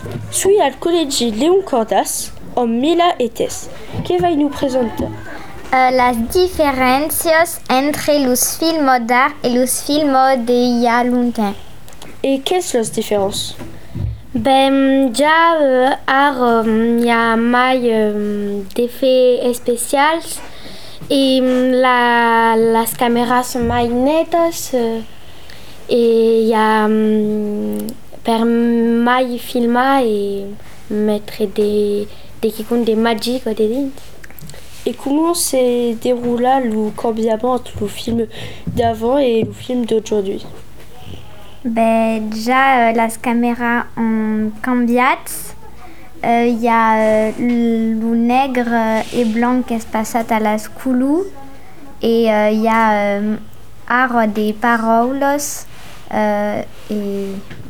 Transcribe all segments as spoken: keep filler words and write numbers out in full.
Sui al Collegi Leon Cordas, en Mila etes. Que vai nous présenter? Uh, las diferencias entre los films d'art et los films de ya longtemps. Et qu'est-ce les différences? Ben, ja euh, art il euh, y a mai euh, d'effets spéciaux et la, las caméras sont mai netas euh, et il y a euh, per mai filma et mettre des des des magiques des dins. Et comment s'est déroulé le cambiament entre le film d'avant et le film d'aujourd'hui? Ben, déjà, euh, las caméras ont cambiat. Il euh, y a euh, le nègre et blanc qui se passe à la schoolou. Et il euh, y a euh, art des paroles. Euh, et...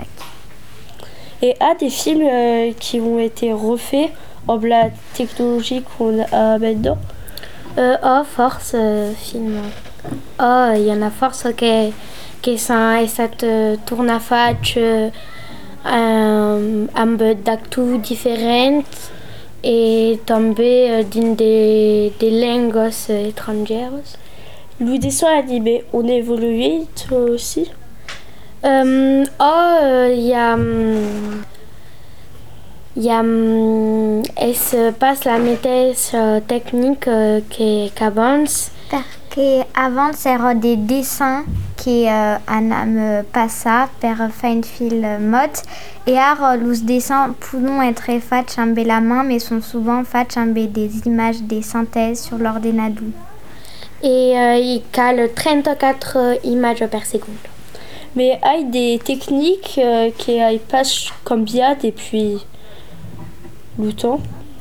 et a des films euh, qui ont été refaits en la technologie qu'on a maintenant? Euh, oh, force euh, film. Oh, il y en a force qui qui sont estat uh, tornafats uh, um, amb d'actu diferents et també uh, dins des de langues uh, étrangères. Le dessin animé, on a évolué toi aussi? Um, oh, il uh, y a um, il y a um, es pas la mateixa uh, technique uh, qu'abans. Perquè abans eren des dessins que euh, anam passar per fer un film mot et ara los dessins poden être faits amb la main mais sont souvent faits amb des images de synthèse sur l'ordinateur. Et euh, il cale trente-quatre images par seconde. Mais il y a des techniques euh, qui ne pas cambié depuis le temps?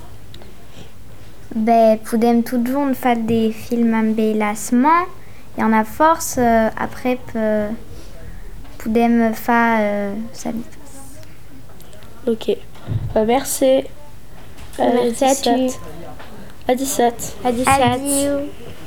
Ben, podem toujours faire des films amb les mains. Il y en a force. Euh, après, peu, podem faire euh, ça. Ok. Bah, merci. Merci à tu. À dix-sept. À dix-sept. Adieu.